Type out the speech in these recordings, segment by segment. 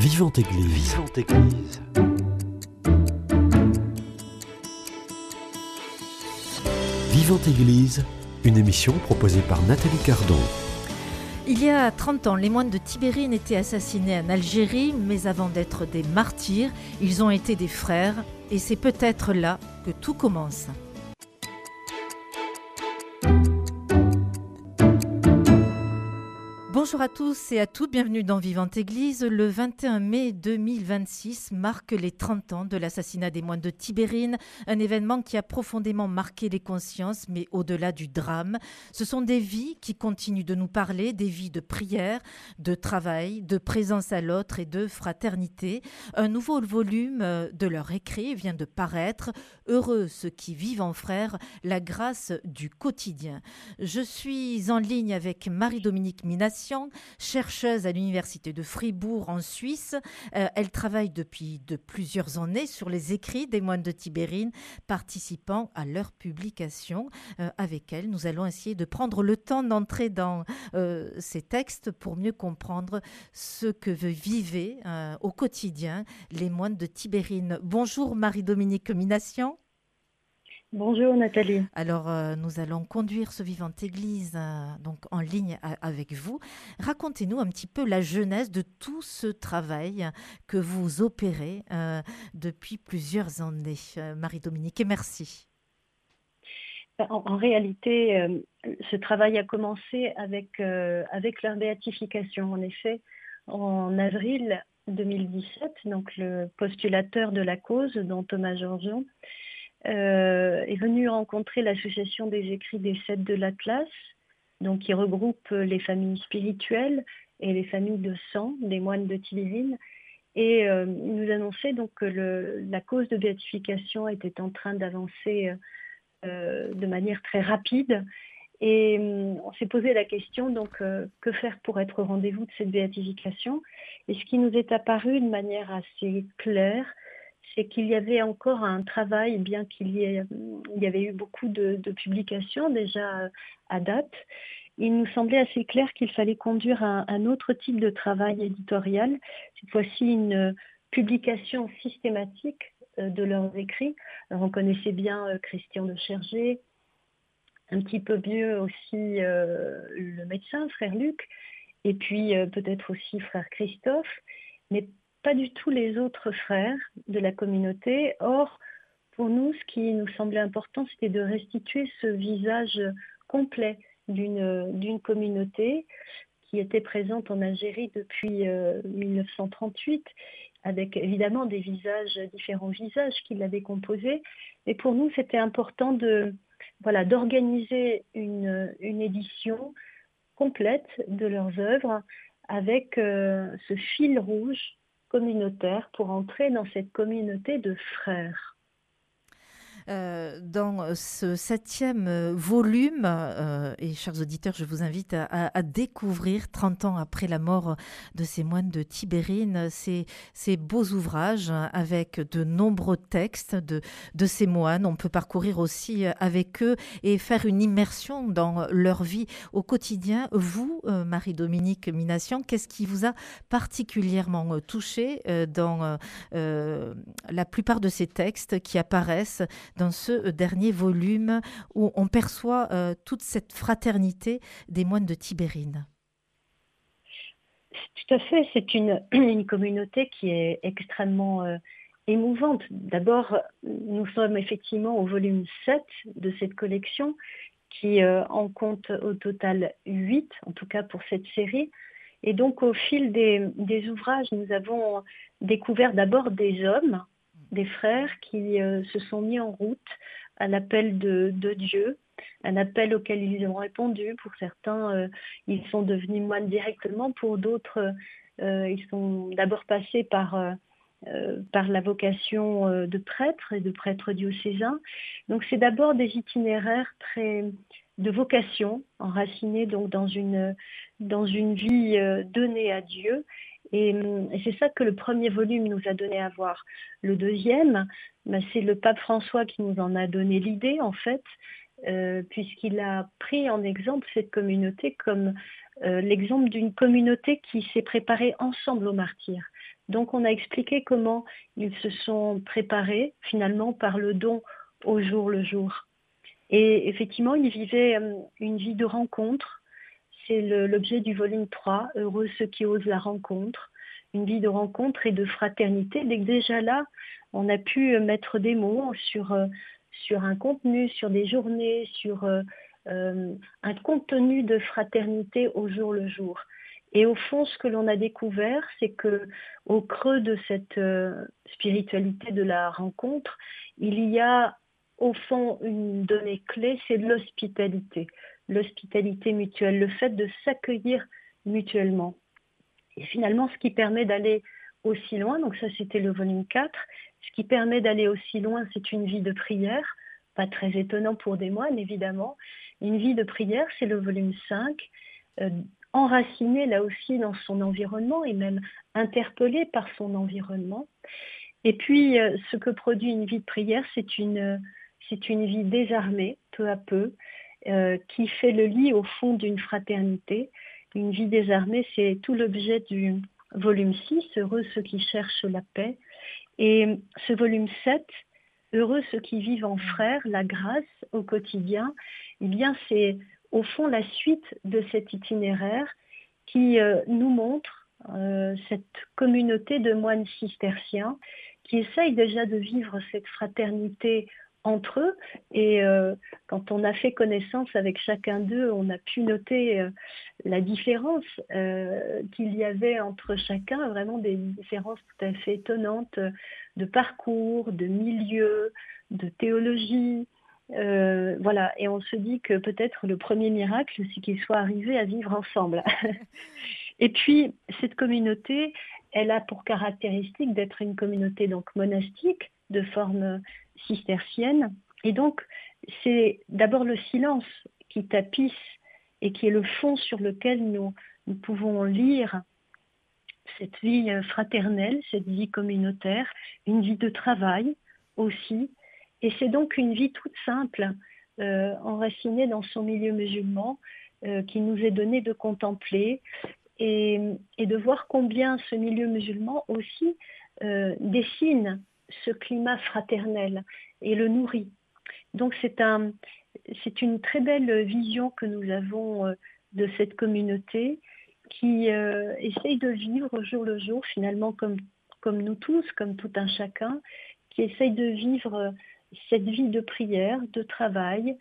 Vivante Église. Vivante Église. Vivante Église, une émission proposée par Nathalie Cardon. Il y a 30 ans, les moines de Tibérine étaient assassinés en Algérie, mais avant d'être des martyrs, ils ont été des frères, et c'est peut-être là que tout commence. Bonjour à tous et à toutes, bienvenue dans Vivante Église. Le 21 mai 2026 marque les 30 ans de l'assassinat des moines de Tibérine, un événement qui a profondément marqué les consciences, mais au-delà du drame, ce sont des vies qui continuent de nous parler, des vies de prière, de travail, de présence à l'autre et de fraternité. Un nouveau volume de leur écrit vient de paraître, Heureux ceux qui vivent en frères, la grâce du quotidien. Je suis en ligne avec Marie-Dominique Minassian, chercheuse à l'Université de Fribourg en Suisse. Elle travaille depuis de plusieurs années sur les écrits des moines de Tibérine, participant à leur publication. Avec elle, nous allons essayer de prendre le temps d'entrer dans ces textes pour mieux comprendre ce que vivaient au quotidien les moines de Tibérine. Bonjour Marie-Dominique Minassian. Bonjour Nathalie. Alors, nous allons conduire ce Vivante Église donc en ligne avec vous. Racontez-nous un petit peu la genèse de tout ce travail que vous opérez depuis plusieurs années, Marie-Dominique, et merci. En réalité, ce travail a commencé avec leur béatification. En effet, en avril 2017, donc le postulateur de la cause, dont Thomas Georgian, est venu rencontrer l'association des écrits des Sept de l'Atlas, donc qui regroupe les familles spirituelles et les familles de sang des moines de Tibérine, et il nous annonçait donc que la cause de béatification était en train d'avancer de manière très rapide, et on s'est posé la question donc que faire pour être au rendez-vous de cette béatification. Et ce qui nous est apparu de manière assez claire, c'est qu'il y avait encore un travail, bien qu'il y avait eu beaucoup de publications déjà à date. Il nous semblait assez clair qu'il fallait conduire un autre type de travail éditorial, cette fois-ci une publication systématique de leurs écrits. Alors, on connaissait bien Christian de Chergé, un petit peu mieux aussi le médecin, frère Luc, et puis peut-être aussi frère Christophe, mais pas du tout les autres frères de la communauté. Or, pour nous, ce qui nous semblait important, c'était de restituer ce visage complet d'une communauté qui était présente en Algérie depuis 1938, avec évidemment différents visages qui l'avaient composé. Et pour nous, c'était important d'organiser une édition complète de leurs œuvres avec ce fil rouge communautaire pour entrer dans cette communauté de frères. Dans ce 7e volume, et chers auditeurs, je vous invite à découvrir 30 ans après la mort de ces moines de Tibérine, ces beaux ouvrages avec de nombreux textes de ces moines. On peut parcourir aussi avec eux et faire une immersion dans leur vie au quotidien. Vous, Marie-Dominique Minassian, qu'est-ce qui vous a particulièrement touché dans la plupart de ces textes qui apparaissent dans ce dernier volume où on perçoit toute cette fraternité des moines de Tibérine? Tout à fait, c'est une communauté qui est extrêmement émouvante. D'abord, nous sommes effectivement au volume 7 de cette collection qui en compte au total 8, en tout cas pour cette série. Et donc au fil des ouvrages, nous avons découvert d'abord des hommes, des frères qui se sont mis en route à l'appel de Dieu, un appel auquel ils ont répondu. Pour certains, ils sont devenus moines directement. Pour d'autres, ils sont d'abord passés par la vocation de prêtre et de prêtre diocésain. Donc c'est d'abord des itinéraires de vocation, enracinés donc dans une vie donnée à Dieu. Et c'est ça que le premier volume nous a donné à voir. Le deuxième, c'est le pape François qui nous en a donné l'idée, en fait, puisqu'il a pris en exemple cette communauté comme l'exemple d'une communauté qui s'est préparée ensemble au martyre. Donc on a expliqué comment ils se sont préparés finalement par le don au jour le jour. Et effectivement, ils vivaient une vie de rencontre. C'est l'objet du volume 3, Heureux ceux qui osent la rencontre. Une vie de rencontre et de fraternité. Dès que déjà là, on a pu mettre des mots sur un contenu, sur des journées, sur un contenu de fraternité au jour le jour. Et au fond, ce que l'on a découvert, c'est que au creux de cette spiritualité de la rencontre, il y a au fond une donnée clé, c'est l'hospitalité mutuelle, le fait de s'accueillir mutuellement. Et finalement, ce qui permet d'aller aussi loin, donc ça c'était le volume 4, ce qui permet d'aller aussi loin, c'est une vie de prière, pas très étonnant pour des moines évidemment. Une vie de prière, c'est le volume 5, enraciné là aussi dans son environnement et même interpellé par son environnement. Et puis, ce que produit une vie de prière, c'est une vie désarmée, peu à peu, qui fait le lit au fond d'une fraternité. Une vie désarmée, c'est tout l'objet du volume 6, Heureux ceux qui cherchent la paix. Et ce volume 7, Heureux ceux qui vivent en frères, la grâce au quotidien, eh bien, c'est au fond la suite de cet itinéraire qui nous montre cette communauté de moines cisterciens qui essayent déjà de vivre cette fraternité entre eux. Et quand on a fait connaissance avec chacun d'eux, on a pu noter la différence qu'il y avait entre chacun, vraiment des différences tout à fait étonnantes de parcours, de milieu, de théologie. Voilà, et on se dit que peut-être le premier miracle, c'est qu'ils soient arrivés à vivre ensemble. Et puis, cette communauté, elle a pour caractéristique d'être une communauté donc monastique, de forme cistercienne. Et donc, c'est d'abord le silence qui tapisse et qui est le fond sur lequel nous pouvons lire cette vie fraternelle, cette vie communautaire, une vie de travail aussi. Et c'est donc une vie toute simple, enracinée dans son milieu musulman, qui nous est donné de contempler et de voir combien ce milieu musulman aussi dessine ce climat fraternel et le nourrit. Donc c'est une très belle vision que nous avons de cette communauté qui essaye de vivre au jour le jour, finalement comme nous tous, comme tout un chacun, qui essaye de vivre cette vie de prière, de travail,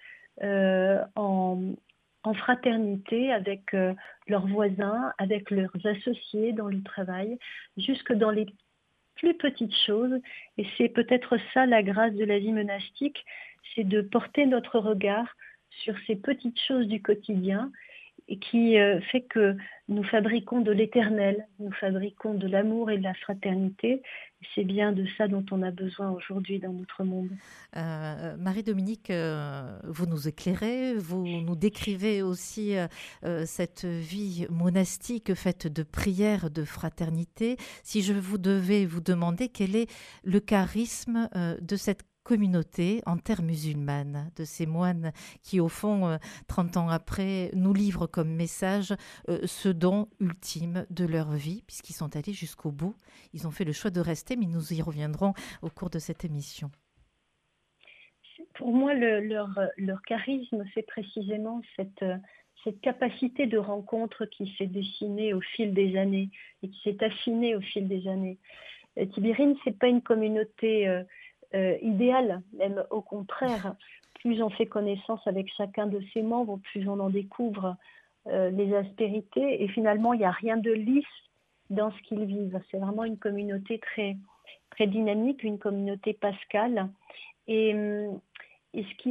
en fraternité avec leurs voisins, avec leurs associés dans le travail, jusque dans les plus petites choses. Et c'est peut-être ça la grâce de la vie monastique, c'est de porter notre regard sur ces petites choses du quotidien et qui fait que nous fabriquons de l'éternel, nous fabriquons de l'amour et de la fraternité. C'est bien de ça dont on a besoin aujourd'hui dans notre monde. Marie-Dominique, vous nous éclairez, vous nous décrivez aussi cette vie monastique faite de prières, de fraternité. Si je vous devais vous demander quel est le charisme de cette communauté en terre musulmane, de ces moines qui, au fond, 30 ans après, nous livrent comme message ce don ultime de leur vie, puisqu'ils sont allés jusqu'au bout. Ils ont fait le choix de rester, mais nous y reviendrons au cours de cette émission. Pour moi, leur charisme, c'est précisément cette capacité de rencontre qui s'est dessinée au fil des années et qui s'est affinée au fil des années. Tibérine, ce n'est pas une communauté idéal, même au contraire, plus on fait connaissance avec chacun de ses membres, plus on en découvre les aspérités et finalement il n'y a rien de lisse dans ce qu'ils vivent. C'est vraiment une communauté très, très dynamique, une communauté pascale et ce qui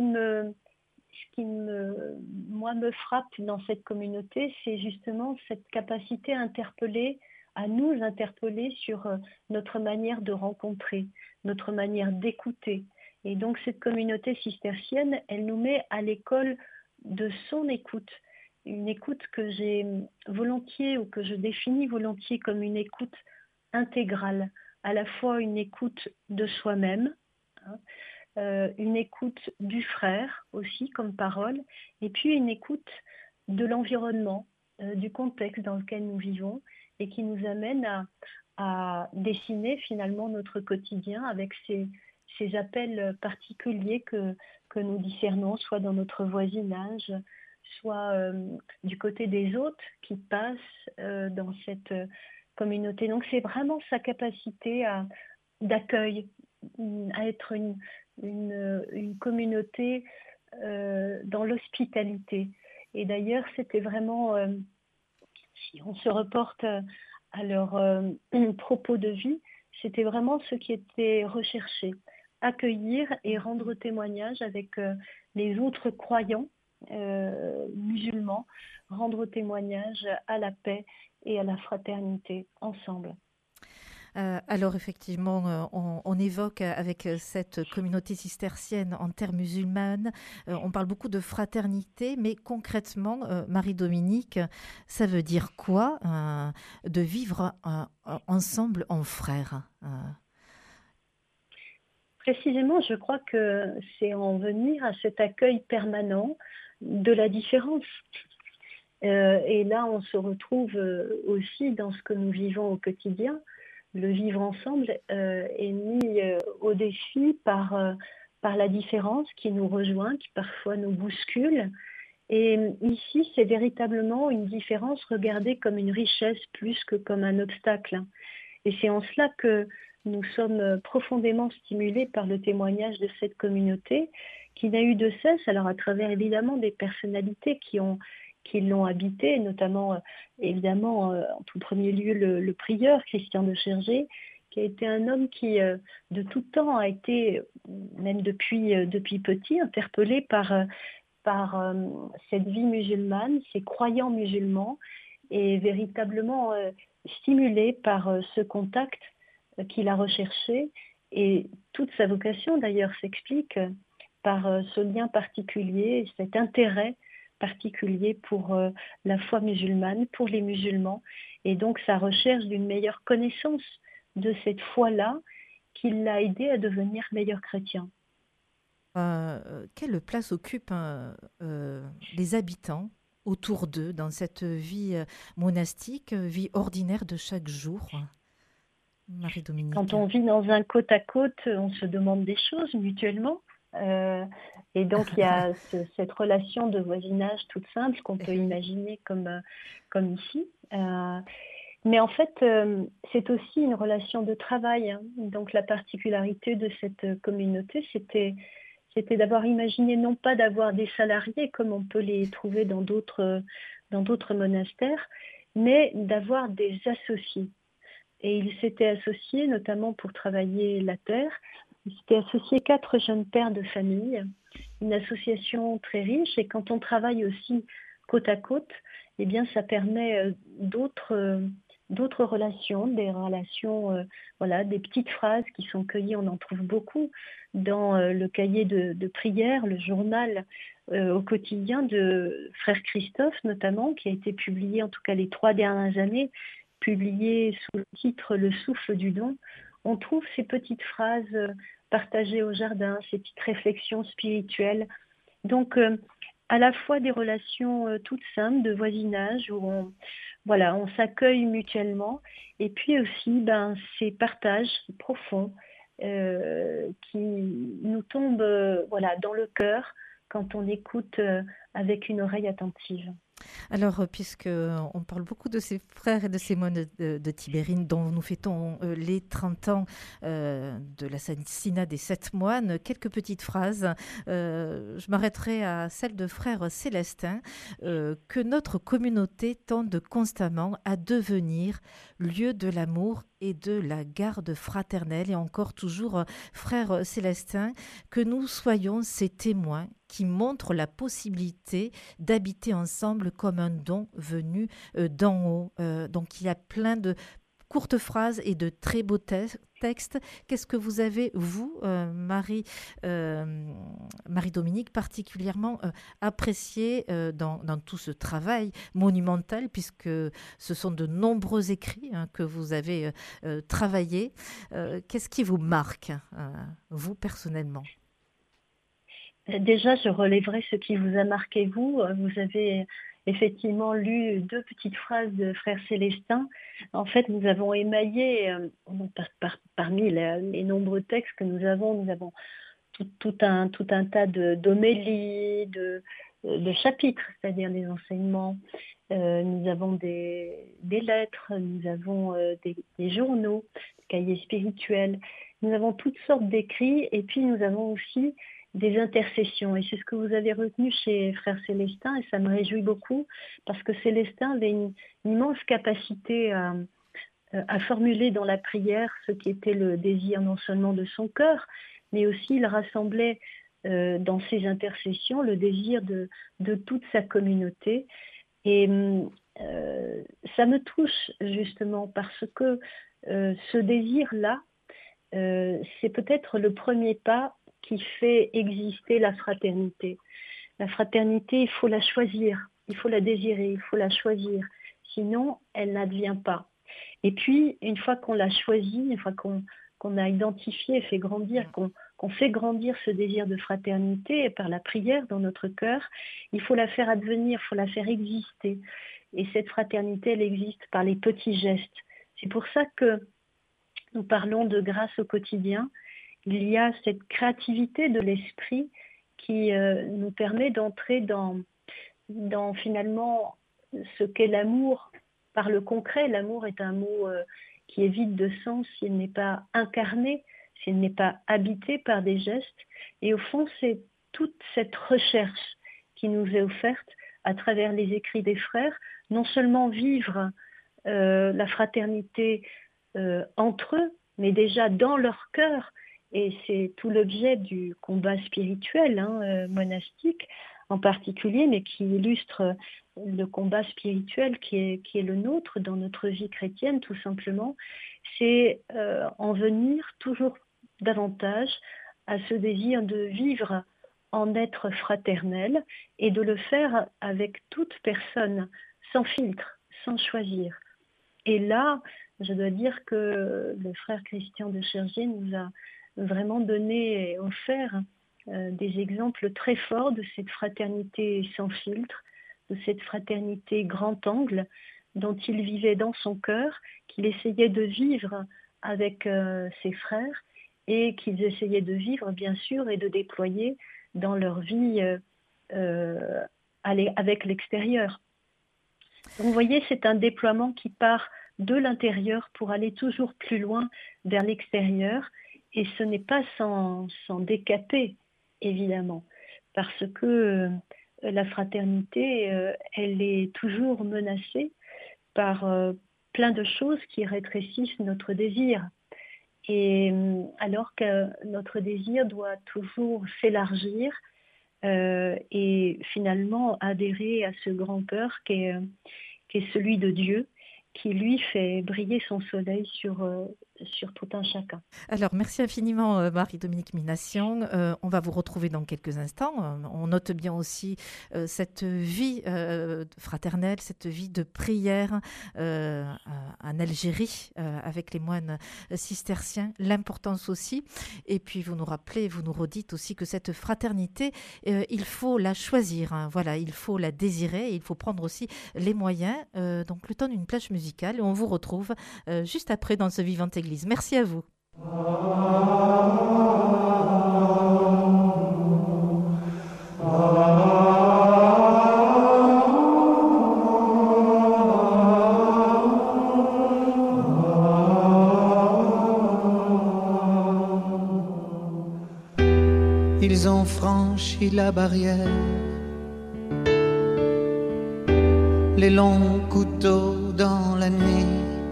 me frappe dans cette communauté, c'est justement cette capacité à nous interpeller sur notre manière de rencontrer, notre manière d'écouter. Et donc cette communauté cistercienne, elle nous met à l'école de son écoute, une écoute que j'ai volontiers ou que je définis volontiers comme une écoute intégrale, à la fois une écoute de soi-même, une écoute du frère aussi comme parole, et puis une écoute de l'environnement, du contexte dans lequel nous vivons, et qui nous amène à dessiner finalement notre quotidien avec ces appels particuliers que nous discernons, soit dans notre voisinage, soit du côté des autres qui passent dans cette communauté. Donc c'est vraiment sa capacité d'accueil, à être une communauté dans l'hospitalité. Et d'ailleurs, c'était vraiment, si on se reporte à leur propos de vie, c'était vraiment ce qui était recherché. Accueillir et rendre témoignage avec les autres croyants musulmans, rendre témoignage à la paix et à la fraternité ensemble. Alors effectivement, on évoque avec cette communauté cistercienne en terre musulmane, on parle beaucoup de fraternité, mais concrètement, Marie-Dominique, ça veut dire quoi de vivre ensemble en frères Précisément, je crois que c'est en venir à cet accueil permanent de la différence. Et là, on se retrouve aussi dans ce que nous vivons au quotidien. Le vivre ensemble est mis au défi par la différence qui nous rejoint, qui parfois nous bouscule. Et ici, c'est véritablement une différence regardée comme une richesse plus que comme un obstacle. Et c'est en cela que nous sommes profondément stimulés par le témoignage de cette communauté qui n'a eu de cesse, alors à travers évidemment des personnalités qui l'ont habité, notamment évidemment en tout premier lieu le prieur Christian de Chergé, qui a été un homme qui de tout temps a été, même depuis petit, interpellé par cette vie musulmane, ces croyants musulmans, et véritablement stimulé par ce contact qu'il a recherché. Et toute sa vocation d'ailleurs s'explique par ce lien particulier, cet intérêt particulier pour la foi musulmane, pour les musulmans, et donc sa recherche d'une meilleure connaissance de cette foi-là qui l'a aidé à devenir meilleur chrétien. Quelle place occupent les habitants autour d'eux dans cette vie monastique, vie ordinaire de chaque jour, Marie-Dominique? Quand on vit dans un côte à côte, on se demande des choses mutuellement. Et donc il y a cette relation de voisinage toute simple qu'on peut imaginer comme ici. Mais en fait, c'est aussi une relation de travail, hein. Donc la particularité de cette communauté, c'était d'avoir imaginé non pas d'avoir des salariés comme on peut les trouver dans d'autres monastères, mais d'avoir des associés. Et ils s'étaient associés notamment pour travailler la terre. Ils s'étaient associés 4 jeunes pères de famille, une association très riche. Et quand on travaille aussi côte à côte, eh bien ça permet d'autres relations, des relations, voilà, des petites phrases qui sont cueillies, on en trouve beaucoup dans le cahier de prière, le journal au quotidien de Frère Christophe notamment, qui a été publié en tout cas les 3 dernières années, publié sous le titre Le souffle du don. On trouve ces petites phrases partagées au jardin, ces petites réflexions spirituelles. Donc à la fois des relations toutes simples de voisinage où on s'accueille mutuellement, et puis aussi ces partages profonds qui nous tombent dans le cœur quand on écoute avec une oreille attentive. Alors, puisque on parle beaucoup de ces frères et de ces moines de Tibérine, dont nous fêtons les 30 ans de l'assassinat des 7 moines, quelques petites phrases. Je m'arrêterai à celle de frère Célestin, que notre communauté tende constamment à devenir lieu de l'amour et de la garde fraternelle. Et encore toujours, frère Célestin, que nous soyons ces témoins qui montrent la possibilité d'habiter ensemble comme un don venu d'en haut. Donc il y a plein de courtes phrases et de très beaux textes. Qu'est-ce que vous avez, vous, Marie-Dominique, particulièrement apprécié dans tout ce travail monumental, puisque ce sont de nombreux écrits que vous avez travaillés. Qu'est-ce qui vous marque, vous, personnellement ? Déjà, je relèverai ce qui vous a marqué, vous. Vous avez effectivement lu deux petites phrases de Frère Célestin. En fait, nous avons émaillé, parmi les nombreux textes que nous avons tout un tas d'homélies, de chapitres, c'est-à-dire des enseignements. Nous avons des lettres, nous avons des journaux, des cahiers spirituels. Nous avons toutes sortes d'écrits et puis nous avons aussi des intercessions. Et c'est ce que vous avez retenu chez Frère Célestin et ça me réjouit beaucoup parce que Célestin avait une immense capacité à formuler dans la prière ce qui était le désir non seulement de son cœur, mais aussi il rassemblait dans ses intercessions le désir de toute sa communauté. Et ça me touche justement parce que ce désir-là, c'est peut-être le premier pas qui fait exister la fraternité. La fraternité, il faut la choisir, il faut la désirer, il faut la choisir. Sinon, elle n'advient pas. Et puis, une fois qu'on l'a choisie, une fois qu'on a identifié, fait grandir, qu'on fait grandir ce désir de fraternité par la prière dans notre cœur, il faut la faire advenir, il faut la faire exister. Et cette fraternité, elle existe par les petits gestes. C'est pour ça que nous parlons de grâce au quotidien. Il y a cette créativité de l'esprit qui nous permet d'entrer dans finalement ce qu'est l'amour par le concret. L'amour est un mot qui est vide de sens s'il n'est pas incarné, s'il n'est pas habité par des gestes. Et au fond, c'est toute cette recherche qui nous est offerte à travers les écrits des frères, non seulement vivre la fraternité entre eux, mais déjà dans leur cœur. Et c'est tout l'objet du combat spirituel, monastique en particulier, mais qui illustre le combat spirituel qui est le nôtre dans notre vie chrétienne, tout simplement. C'est en venir toujours davantage à ce désir de vivre en être fraternel et de le faire avec toute personne, sans filtre, sans choisir. Et là, je dois dire que le frère Christian de Chergier nous a vraiment donné et offert des exemples très forts de cette fraternité sans filtre, de cette fraternité grand angle dont il vivait dans son cœur, qu'il essayait de vivre avec ses frères et qu'ils essayaient de vivre bien sûr et de déployer dans leur vie avec l'extérieur. Donc vous voyez, c'est un déploiement qui part de l'intérieur pour aller toujours plus loin vers l'extérieur. Et ce n'est pas sans décaper, évidemment, parce que la fraternité, elle est toujours menacée par plein de choses qui rétrécissent notre désir. Et alors que notre désir doit toujours s'élargir et finalement adhérer à ce grand cœur qui est celui de Dieu, qui lui fait briller son soleil sur tout un chacun. Alors, merci infiniment Marie-Dominique Minassian. On va vous retrouver dans quelques instants. On note bien aussi cette vie fraternelle, cette vie de prière en Algérie avec les moines cisterciens, l'importance aussi. Et puis, vous nous rappelez, vous nous redites aussi que cette fraternité, il faut la choisir. Voilà, il faut la désirer et il faut prendre aussi les moyens. Donc, le temps d'une plage musicale. Et on vous retrouve juste après dans ce Vivante Église. Merci à vous. Ils ont franchi la barrière, les longs couteaux dans la nuit.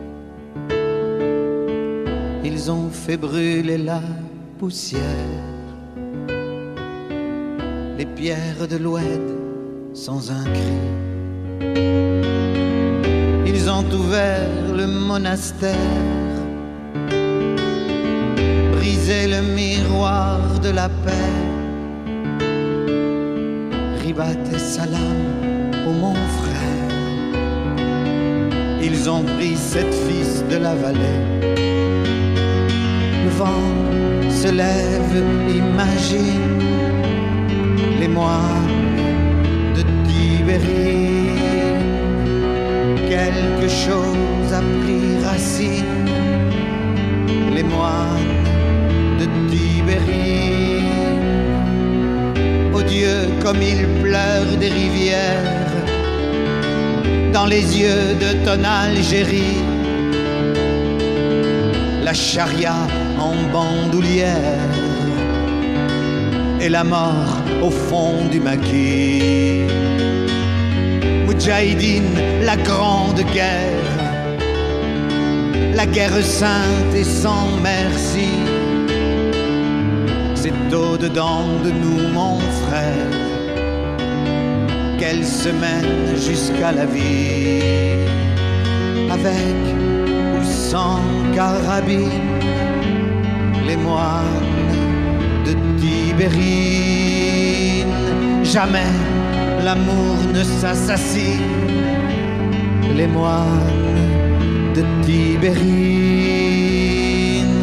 Ils ont fait brûler la poussière, les pierres de l'Oued sans un cri. Ils ont ouvert le monastère, brisé le miroir de la paix. Ribat et salam au mon frère. Ils ont pris sept fils de la vallée. Le vent se lève, imagine les mois de Tibérie. quelque chose a pris racine, les moines de Tibérine. Oh Dieu, comme il pleure des rivières dans les yeux de ton Algérie, la charia en bandoulière et la mort au fond du maquis. Moudjahidine, la grande guerre, la guerre sainte et sans merci, c'est au-dedans de nous, mon frère, qu'elle se mène jusqu'à la vie. Avec ou sans carabine, les moines de Tibérine. Jamais l'amour ne s'assassine, les moines de Tibérine.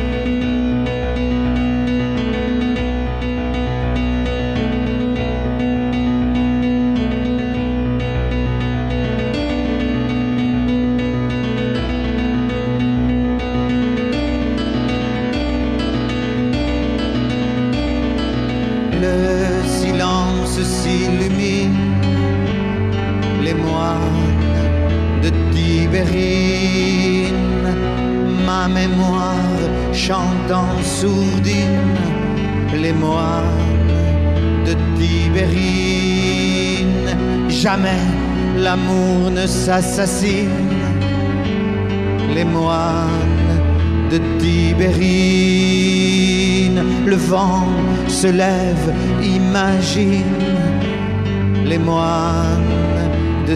Le silence s'illumine, les moines de Tibérine. Ma mémoire chante en sourdine, les moines de Tibérine. Jamais l'amour ne s'assassine, les moines de Tibérine. Le vent se lève, imagine, les moines de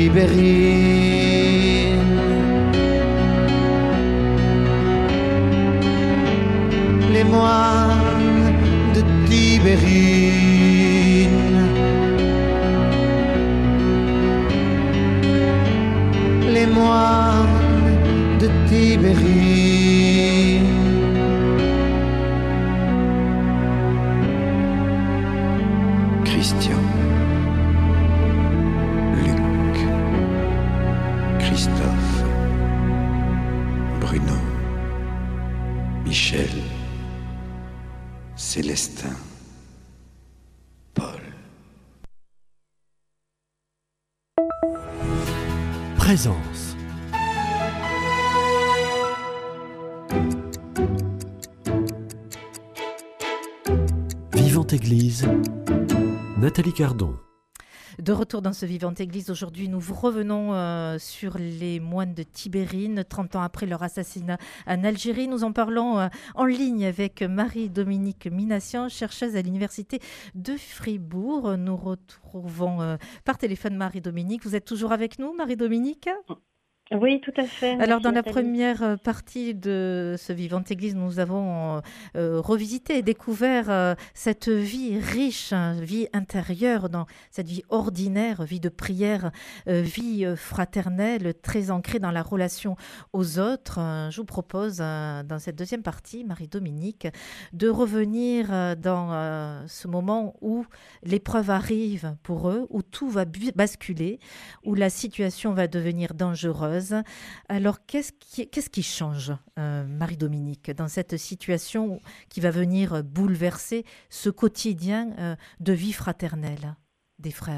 Tibérine. Les moines de Tibérine. Les moines de Tibérine. Christian, Luc, Christophe, Bruno, Michel, Célestin, Paul. Présence. Vivante Église, Nathalie Cardon. De retour dans ce Vivante Église, aujourd'hui nous revenons sur les moines de Tibérine, 30 ans après leur assassinat en Algérie. Nous en parlons en ligne avec Marie-Dominique Minassian, chercheuse à l'université de Fribourg. Nous retrouvons par téléphone Marie-Dominique. Vous êtes toujours avec nous, Marie-Dominique ? Oui, tout à fait. Alors, dans la Nathalie. première partie de ce Vivante Église, nous avons revisité et découvert cette vie riche, vie intérieure, dans cette vie ordinaire, vie de prière, vie fraternelle, très ancrée dans la relation aux autres. Je vous propose, dans cette deuxième partie, Marie-Dominique, de revenir dans ce moment où l'épreuve arrive pour eux, où tout va basculer, où la situation va devenir dangereuse. Alors, qu'est-ce qui change, Marie-Dominique, dans cette situation qui va venir bouleverser ce quotidien de vie fraternelle des frères ?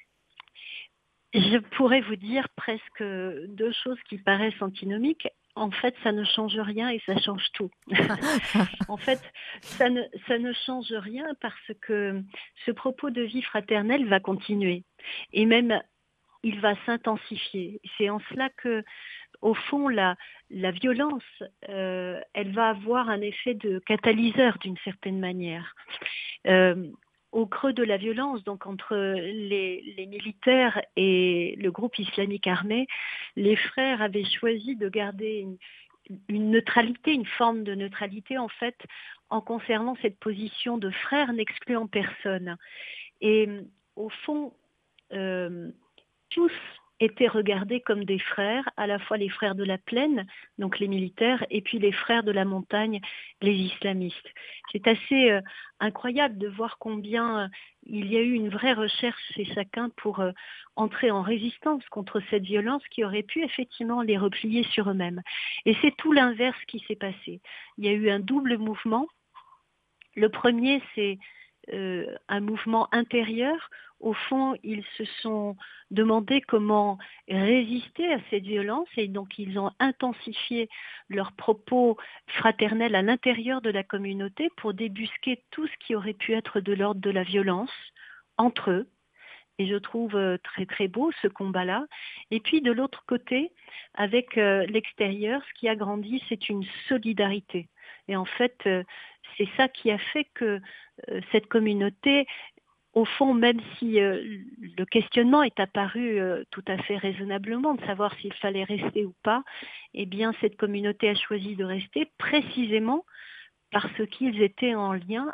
Je pourrais vous dire presque deux choses qui paraissent antinomiques. En fait, ça ne change rien et ça change tout. En fait, ça ne change rien parce que ce propos de vie fraternelle va continuer. Et même, il va s'intensifier. C'est en cela que, au fond, la violence, elle va avoir un effet de catalyseur d'une certaine manière. Au creux de la violence, donc entre les militaires et le groupe islamique armé, les frères avaient choisi de garder une neutralité, une forme de neutralité en fait, en conservant cette position de frère n'excluant personne. Et au fond, tous étaient regardés comme des frères, à la fois les frères de la plaine, donc les militaires, et puis les frères de la montagne, les islamistes. C'est assez incroyable de voir combien il y a eu une vraie recherche chez chacun pour entrer en résistance contre cette violence qui aurait pu effectivement les replier sur eux-mêmes. Et c'est tout l'inverse qui s'est passé. Il y a eu un double mouvement. Le premier, c'est un mouvement intérieur. Au fond, ils se sont demandé comment résister à cette violence et donc ils ont intensifié leurs propos fraternels à l'intérieur de la communauté pour débusquer tout ce qui aurait pu être de l'ordre de la violence entre eux. Et je trouve très très beau ce combat-là. Et puis de l'autre côté, avec l'extérieur, ce qui a grandi, c'est une solidarité. Et en fait, c'est ça qui a fait que cette communauté, au fond, même si le questionnement est apparu tout à fait raisonnablement de savoir s'il fallait rester ou pas, eh bien cette communauté a choisi de rester précisément parce qu'ils étaient en lien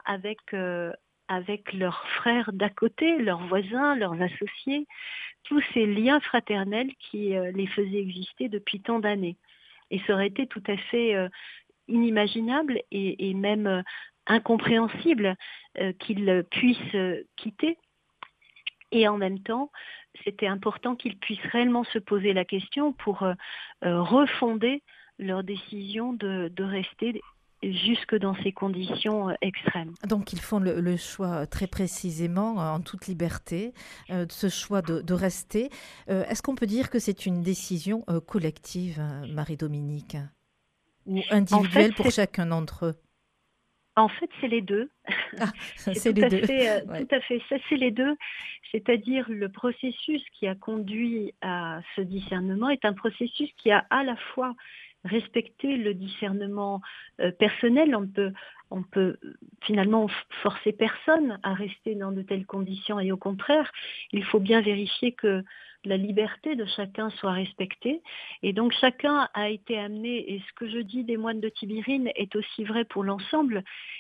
avec leurs frères d'à côté, leurs voisins, leurs associés, tous ces liens fraternels qui les faisaient exister depuis tant d'années. Et ça aurait été tout à fait inimaginable et même incompréhensible qu'ils puissent quitter. Et en même temps, c'était important qu'ils puissent réellement se poser la question pour refonder leur décision de rester jusque dans ces conditions extrêmes. Donc ils font le choix très précisément, en toute liberté, de ce choix de rester. Est-ce qu'on peut dire que c'est une décision collective, Marie-Dominique, ou individuelle pour chacun d'entre eux? En fait, c'est les deux. Ah, c'est les deux. Ouais. Tout à fait, ça c'est les deux. C'est-à-dire le processus qui a conduit à ce discernement est un processus qui a à la fois respecté le discernement personnel. On peut finalement forcer personne à rester dans de telles conditions et au contraire, il faut bien vérifier que la liberté de chacun soit respectée. Et donc chacun a été amené, et ce que je dis des moines de Tibérine est aussi vrai pour l'ensemble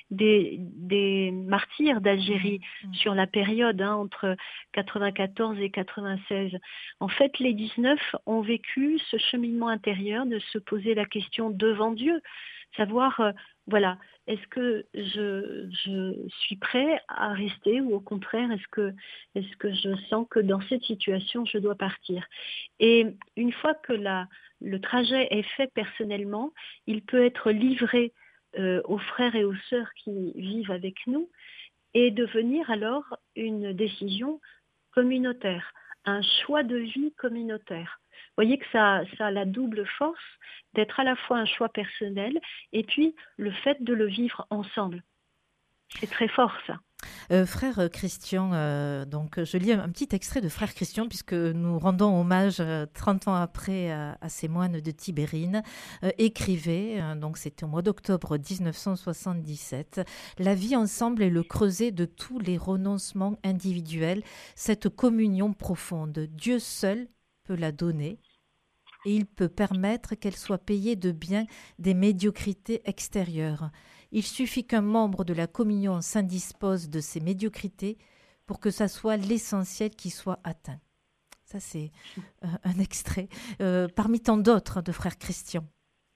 des martyrs d'Algérie sur la période entre 94 et 96. En fait, les 19 ont vécu ce cheminement intérieur de se poser la question devant Dieu, savoir, voilà, est-ce que je suis prêt à rester ou au contraire, est-ce que je sens que dans cette situation, je dois partir? Et une fois que le trajet est fait personnellement, il peut être livré aux frères et aux sœurs qui vivent avec nous et devenir alors une décision communautaire, un choix de vie communautaire. Vous voyez que ça a la double force d'être à la fois un choix personnel et puis le fait de le vivre ensemble. C'est très fort ça. Frère Christian, donc je lis un petit extrait de Frère Christian puisque nous rendons hommage 30 ans après à ces moines de Tibérine. Écrivait, donc c'était au mois d'octobre 1977, « La vie ensemble est le creuset de tous les renoncements individuels, cette communion profonde. Dieu seul peut la donner et il peut permettre qu'elle soit payée de bien des médiocrités extérieures. Il suffit qu'un membre de la communion s'indispose de ces médiocrités pour que ça soit l'essentiel qui soit atteint. » Ça, c'est un extrait parmi tant d'autres de Frère Christian.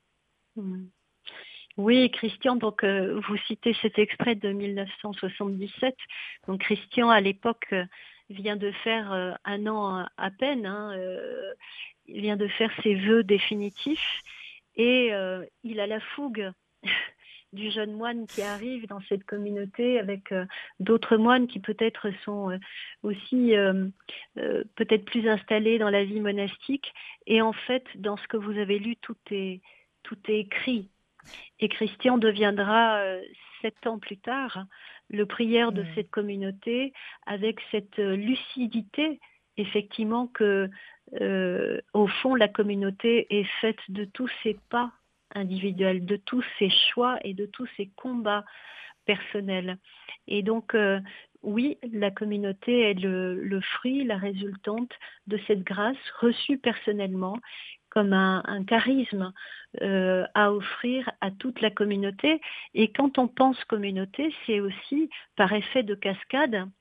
Oui, Christian, donc vous citez cet extrait de 1977. Donc Christian, à l'époque, vient de faire un an à peine. Il vient de faire ses vœux définitifs et il a la fougue du jeune moine qui arrive dans cette communauté avec d'autres moines qui peut-être sont aussi peut-être plus installés dans la vie monastique. Et en fait, dans ce que vous avez lu, tout est écrit. Et Christian deviendra 7 ans plus tard le prieur de cette communauté avec cette lucidité, effectivement, que au fond, la communauté est faite de tous ces pas individuels, de tous ces choix et de tous ces combats personnels. Et donc, oui, la communauté est le fruit, la résultante de cette grâce reçue personnellement comme un charisme à offrir à toute la communauté. Et quand on pense communauté, c'est aussi par effet de cascade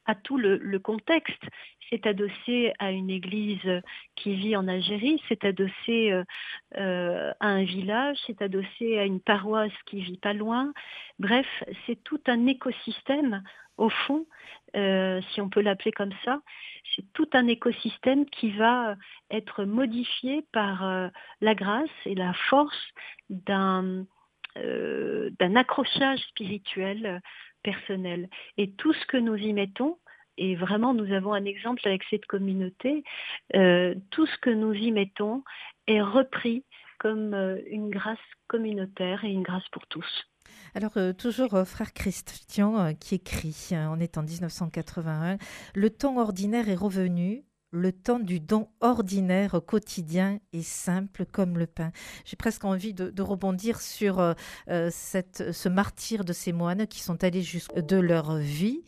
à tout le contexte. C'est adossé à une église qui vit en Algérie, c'est adossé à un village, c'est adossé à une paroisse qui vit pas loin. Bref, c'est tout un écosystème, au fond, si on peut l'appeler comme ça. C'est tout un écosystème qui va être modifié par la grâce et la force d'un accrochage spirituel personnel. Et tout ce que nous y mettons, et vraiment nous avons un exemple avec cette communauté, tout ce que nous y mettons est repris comme une grâce communautaire et une grâce pour tous. Alors, toujours frère Christian qui écrit, on est en 1981, le temps ordinaire est revenu. Le temps du don ordinaire, quotidien et simple comme le pain. J'ai presque envie de rebondir sur ce martyre de ces moines qui sont allés jusqu'au de leur vie.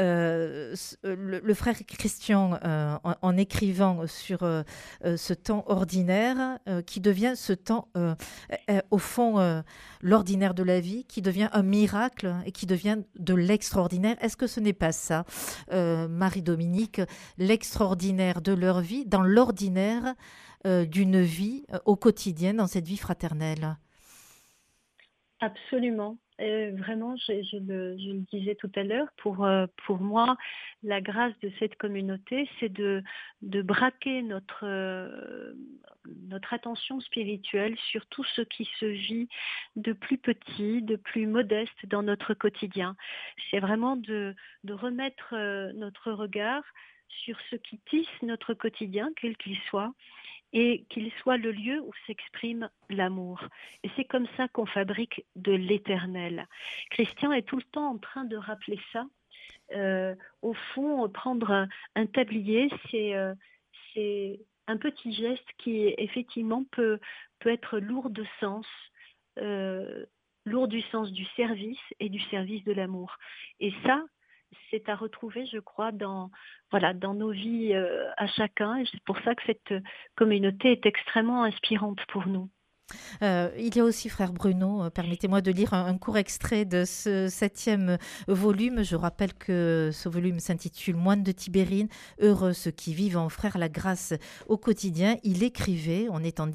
Le frère Christian, en écrivant sur ce temps ordinaire, qui devient ce temps, au fond, l'ordinaire de la vie, qui devient un miracle et qui devient de l'extraordinaire. Est-ce que ce n'est pas ça, Marie-Dominique, l'extraordinaire de leur vie, dans l'ordinaire d'une vie au quotidien, dans cette vie fraternelle? Absolument. Vraiment, je le disais tout à l'heure, pour moi, la grâce de cette communauté, c'est de braquer notre attention spirituelle sur tout ce qui se vit de plus petit, de plus modeste dans notre quotidien. C'est vraiment de remettre notre regard sur ce qui tisse notre quotidien, quel qu'il soit, et qu'il soit le lieu où s'exprime l'amour. Et c'est comme ça qu'on fabrique de l'éternel. Christian est tout le temps en train de rappeler ça. Au fond, prendre un tablier, c'est un petit geste qui effectivement peut être lourd de sens, lourd du sens du service et du service de l'amour. Et ça, c'est à retrouver, je crois, dans nos vies à chacun. Et c'est pour ça que cette communauté est extrêmement inspirante pour nous. Il y a aussi, frère Bruno, permettez-moi de lire un court extrait de ce 7e volume. Je rappelle que ce volume s'intitule Moines de Tibérine, heureux ceux qui vivent en frère la grâce au quotidien. Il écrivait, on est en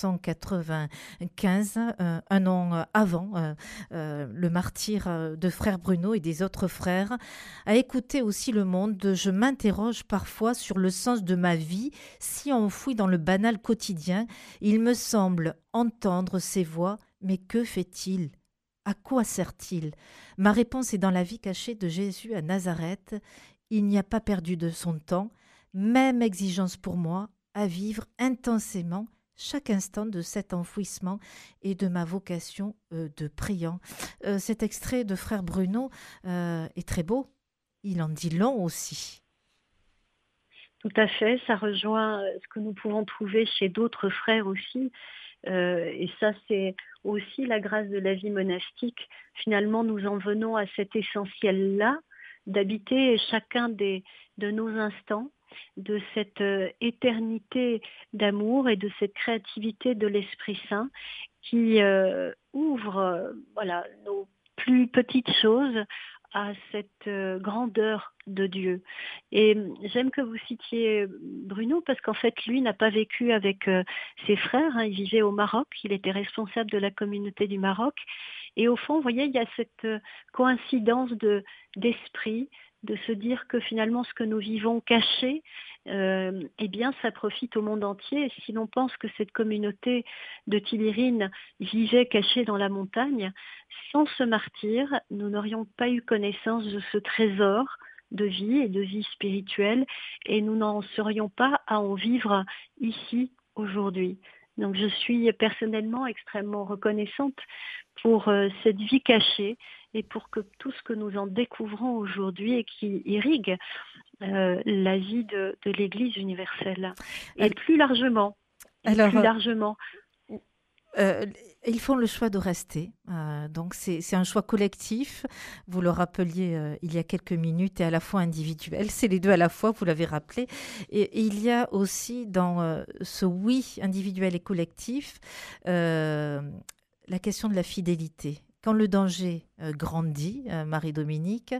1995, un an avant le martyre de frère Bruno et des autres frères. À écouter aussi le monde, je m'interroge parfois sur le sens de ma vie, si enfoui dans le banal quotidien. Il me semble entendre ces voix, mais que fait-il? À quoi sert-il? Ma réponse est dans la vie cachée de Jésus à Nazareth. Il n'y a pas perdu de son temps, même exigence pour moi, à vivre intensément chaque instant de cet enfouissement et de ma vocation de priant. Cet extrait de frère Bruno est très beau. Il en dit long aussi. Tout à fait, ça rejoint ce que nous pouvons trouver chez d'autres frères aussi. Et ça, c'est aussi la grâce de la vie monastique. Finalement, nous en venons à cet essentiel-là, d'habiter chacun de nos instants, de cette éternité d'amour et de cette créativité de l'Esprit Saint qui ouvre nos plus petites choses à cette grandeur de Dieu. Et j'aime que vous citiez Bruno parce qu'en fait, lui n'a pas vécu avec ses frères. Il vivait au Maroc. Il était responsable de la communauté du Maroc. Et au fond, vous voyez, il y a cette coïncidence d'esprit, de se dire que finalement, ce que nous vivons caché, eh bien, ça profite au monde entier. Et si l'on pense que cette communauté de Tibérine vivait cachée dans la montagne, sans ce martyr, nous n'aurions pas eu connaissance de ce trésor de vie et de vie spirituelle, et nous n'en serions pas à en vivre ici, aujourd'hui. Donc je suis personnellement extrêmement reconnaissante pour cette vie cachée et pour que tout ce que nous en découvrons aujourd'hui et qui irrigue la vie de l'Église universelle. Et plus largement, ils font le choix de rester. Donc c'est un choix collectif. Vous le rappeliez il y a quelques minutes, et à la fois individuel. C'est les deux à la fois, vous l'avez rappelé. Et il y a aussi dans ce oui individuel et collectif la question de la fidélité. quand le danger grandit, Marie-Dominique,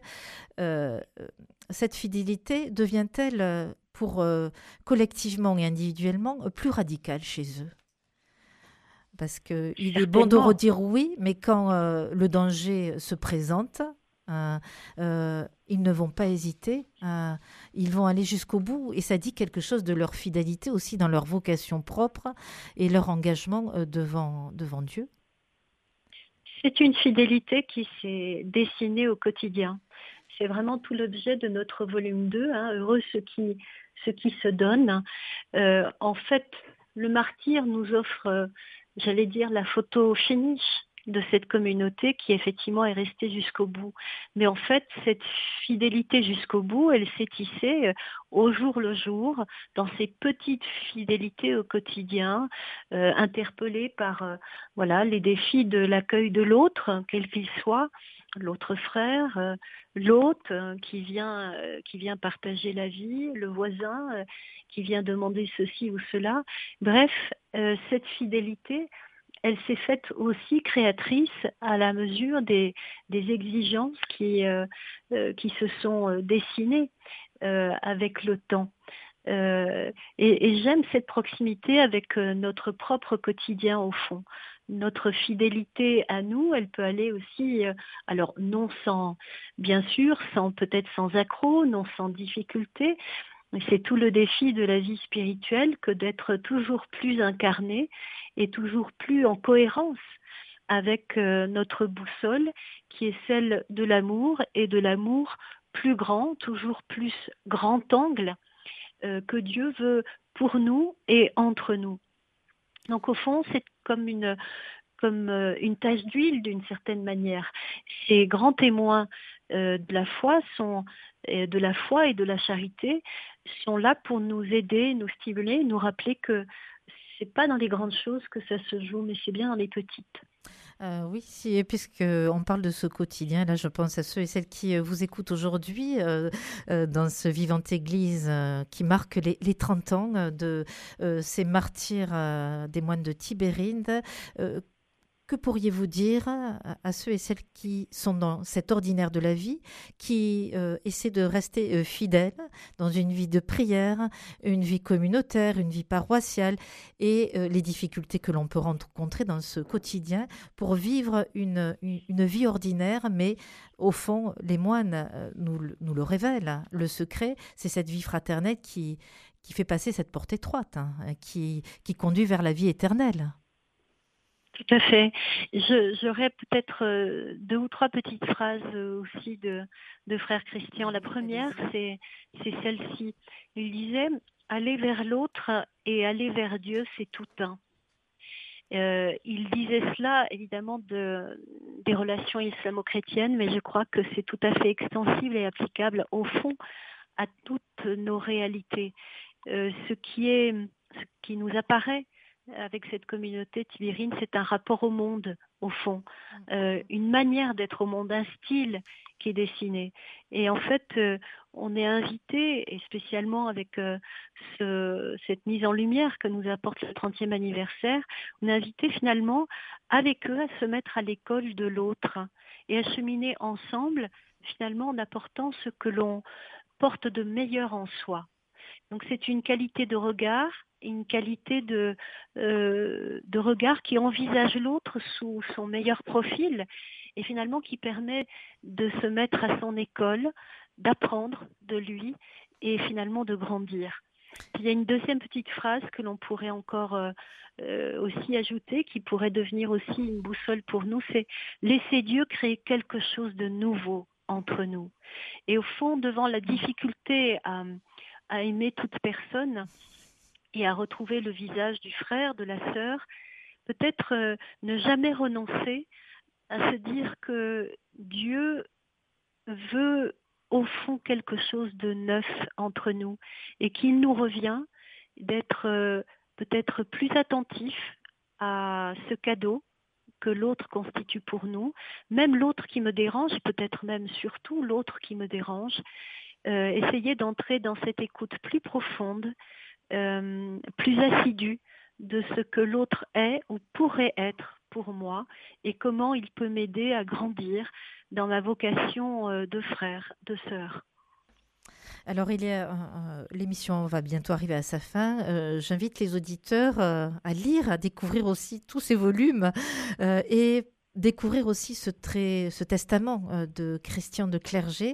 cette fidélité devient-elle collectivement et individuellement plus radicale chez eux? Parce qu'il est bon de Certainement. redire oui, mais quand le danger se présente, euh, ils ne vont pas hésiter, ils vont aller jusqu'au bout. Et ça dit quelque chose de leur fidélité aussi dans leur vocation propre et leur engagement devant Dieu. C'est une fidélité qui s'est dessinée au quotidien. C'est vraiment tout l'objet de notre volume 2, hein, Heureux ceux qui se donnent. En fait, le martyr nous offre, j'allais dire, la photo finish de cette communauté qui effectivement est restée jusqu'au bout. Mais en fait, cette fidélité jusqu'au bout, elle s'est tissée au jour le jour, dans ces petites fidélités au quotidien, interpellées par voilà, les défis de l'accueil de l'autre, quel qu'il soit, l'autre frère, l'hôte qui vient partager la vie, le voisin qui vient demander ceci ou cela. Bref, cette fidélité, elle s'est faite aussi créatrice à la mesure des exigences qui se sont dessinées avec le temps. Et j'aime cette proximité avec notre propre quotidien au fond. Notre fidélité à nous, elle peut aller aussi, alors non sans, bien sûr, peut-être sans accroc, non sans difficulté, mais c'est tout le défi de la vie spirituelle que d'être toujours plus incarné et toujours plus en cohérence avec notre boussole qui est celle de l'amour et de l'amour plus grand, toujours plus grand angle que Dieu veut pour nous et entre nous. Donc au fond, c'est comme une tache d'huile d'une certaine manière. Ces grands témoins de la foi et de la charité sont là pour nous aider, nous stimuler, nous rappeler que c'est pas dans les grandes choses que ça se joue, mais c'est bien dans les petites. Oui, si, puisqu'on parle de ce quotidien, là, je pense à ceux et celles qui vous écoutent aujourd'hui dans ce Vivante Église qui marque les 30 ans de ces martyrs des moines de Tibérine. Que pourriez-vous dire à ceux et celles qui sont dans cet ordinaire de la vie, qui essaient de rester fidèles dans une vie de prière, une vie communautaire, une vie paroissiale et les difficultés que l'on peut rencontrer dans ce quotidien pour vivre une vie ordinaire, mais au fond, les moines nous le révèlent. Le secret, c'est cette vie fraternelle qui fait passer cette porte étroite, hein, qui conduit vers la vie éternelle. Tout à fait. J'aurais peut-être deux ou trois petites phrases aussi de frère Christian. La première, c'est celle-ci. Il disait, aller vers l'autre et aller vers Dieu, c'est tout un. Il disait cela évidemment des relations islamo-chrétiennes, mais je crois que c'est tout à fait extensible et applicable au fond à toutes nos réalités. Ce qui nous apparaît avec cette communauté tibérine, c'est un rapport au monde, au fond, une manière d'être au monde, un style qui est dessiné. Et en fait, on est invité, et spécialement avec cette mise en lumière que nous apporte le 30e anniversaire, on est invité finalement avec eux à se mettre à l'école de l'autre et à cheminer ensemble, finalement en apportant ce que l'on porte de meilleur en soi. Donc c'est une qualité de regard, une qualité de regard qui envisage l'autre sous son meilleur profil et finalement qui permet de se mettre à son école, d'apprendre de lui et finalement de grandir. Il y a une deuxième petite phrase que l'on pourrait encore aussi ajouter, qui pourrait devenir aussi une boussole pour nous, c'est « laisser Dieu créer quelque chose de nouveau entre nous ». Et au fond, devant la difficulté à aimer toute personne et à retrouver le visage du frère, de la sœur, peut-être ne jamais renoncer à se dire que Dieu veut au fond quelque chose de neuf entre nous et qu'il nous revient d'être peut-être plus attentif à ce cadeau que l'autre constitue pour nous, même l'autre qui me dérange, peut-être même surtout l'autre qui me dérange, essayer d'entrer dans cette écoute plus profonde, plus assidue de ce que l'autre est ou pourrait être pour moi et comment il peut m'aider à grandir dans ma vocation de frère, de sœur. Alors, l'émission va bientôt arriver à sa fin. J'invite les auditeurs à lire, à découvrir aussi tous ces volumes et découvrir aussi ce testament de Christian de Clerget.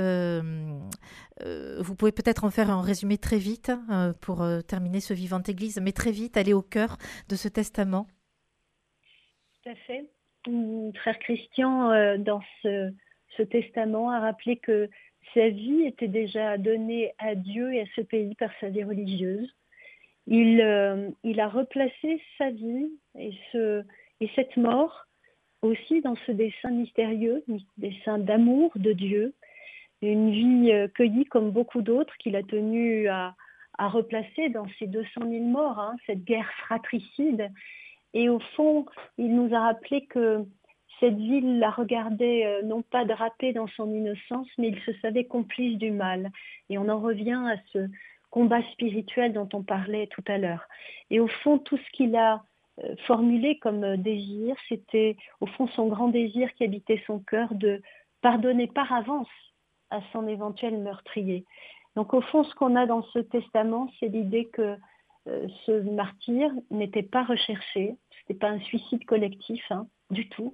Vous pouvez peut-être en faire un résumé très vite pour terminer ce Vivante Église, mais très vite aller au cœur de ce testament. Tout à fait. Frère Christian, dans ce testament, a rappelé que sa vie était déjà donnée à Dieu et à ce pays par sa vie religieuse. Il a replacé sa vie et cette mort aussi dans ce dessein mystérieux, dessein d'amour de Dieu, une vie cueillie comme beaucoup d'autres qu'il a tenu à replacer dans ces 200 000 morts, cette guerre fratricide. Et au fond, il nous a rappelé que cette vie la regardait non pas drapée dans son innocence, mais il se savait complice du mal. Et on en revient à ce combat spirituel dont on parlait tout à l'heure. Et au fond, tout ce qu'il a formulé comme désir, c'était au fond son grand désir qui habitait son cœur de pardonner par avance à son éventuel meurtrier. Donc au fond, ce qu'on a dans ce testament, c'est l'idée que ce martyr n'était pas recherché, ce n'était pas un suicide collectif du tout.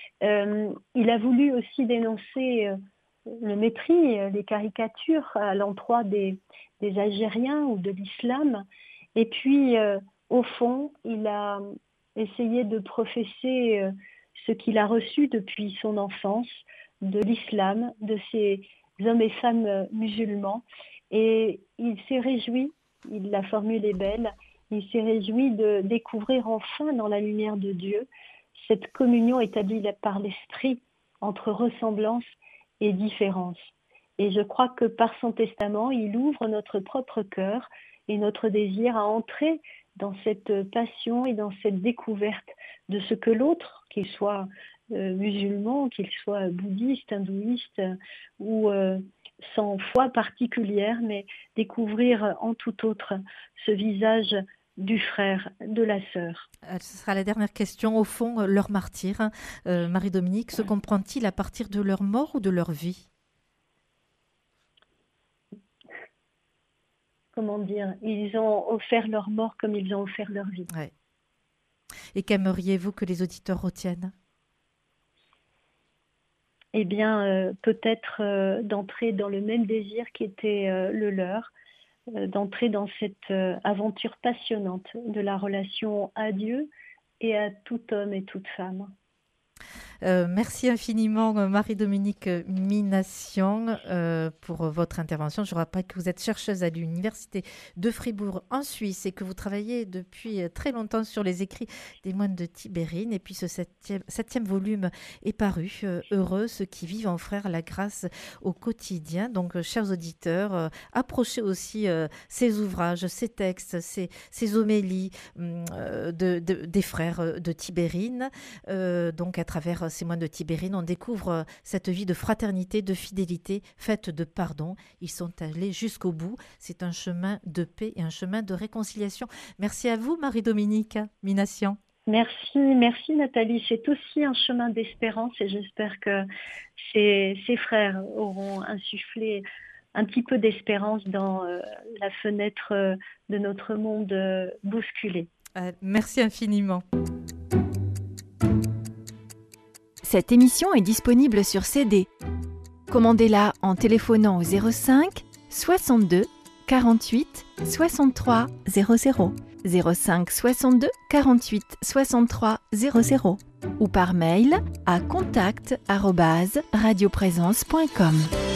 Il a voulu aussi dénoncer le mépris, les caricatures à l'endroit des Algériens ou de l'islam. Et puis, au fond, il a essayé de professer ce qu'il a reçu depuis son enfance, de l'islam, de ces hommes et femmes musulmans. Et il s'est réjoui, la formule est belle, il s'est réjoui de découvrir enfin dans la lumière de Dieu cette communion établie par l'esprit entre ressemblance et différence. Et je crois que par son testament, il ouvre notre propre cœur et notre désir à entrer dans cette passion et dans cette découverte de ce que l'autre, qu'il soit musulman, qu'il soit bouddhiste, hindouiste ou sans foi particulière, mais découvrir en tout autre ce visage du frère, de la sœur. Ce sera la dernière question. Au fond, leur martyr, Marie-Dominique, se comprend-il à partir de leur mort ou de leur vie ? Comment dire ? Ils ont offert leur mort comme ils ont offert leur vie. Ouais. Et qu'aimeriez-vous que les auditeurs retiennent ? Eh bien, peut-être d'entrer dans le même désir qui était le leur, d'entrer dans cette aventure passionnante de la relation à Dieu et à tout homme et toute femme. Merci infiniment Marie-Dominique Minassian pour votre intervention. Je rappelle que vous êtes chercheuse à l'Université de Fribourg en Suisse et que vous travaillez depuis très longtemps sur les écrits des moines de Tibérine. Et puis ce septième volume est paru, Heureux ceux qui vivent en frères la grâce au quotidien. Donc chers auditeurs, approchez aussi ces ouvrages, ces textes, ces homélies des frères de Tibérine. Donc à travers ces moines de Tibérine, on découvre cette vie de fraternité, de fidélité, faite de pardon. Ils sont allés jusqu'au bout. C'est un chemin de paix et un chemin de réconciliation. Merci à vous, Marie-Dominique Minassian. Merci Nathalie. C'est aussi un chemin d'espérance et j'espère que ces frères auront insufflé un petit peu d'espérance dans la fenêtre de notre monde bousculé. Merci infiniment. Cette émission est disponible sur CD. Commandez-la en téléphonant au 05 62 48 63 00, 05 62 48 63 00 ou par mail à contact@radioprésence.com.